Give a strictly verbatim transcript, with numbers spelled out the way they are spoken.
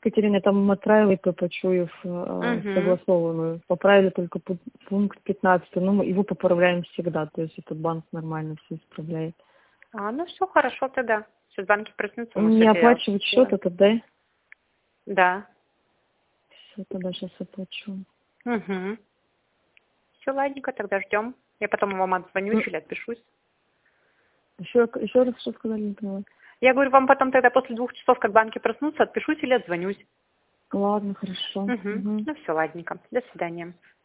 Катерина, там мы отправили по Почуев э, Угу. согласованную. Поправили только пу- пункт пятнадцатый, но мы его поправляем всегда. То есть этот банк нормально все исправляет. А, ну все хорошо тогда. Сейчас банки проснутся, мы Не все дело оплачивать счет сделаем. этот, да? Да. Все, тогда сейчас оплачу. Угу. Все, ладненько, тогда ждем. Я потом вам отзвоню Ну, или отпишусь. еще, еще раз что сказали, не поняла. Я говорю, вам потом тогда после двух часов, как банки проснутся, отпишусь или отзвонюсь. Ладно, хорошо. Угу. Угу. Ну все, ладненько. До свидания.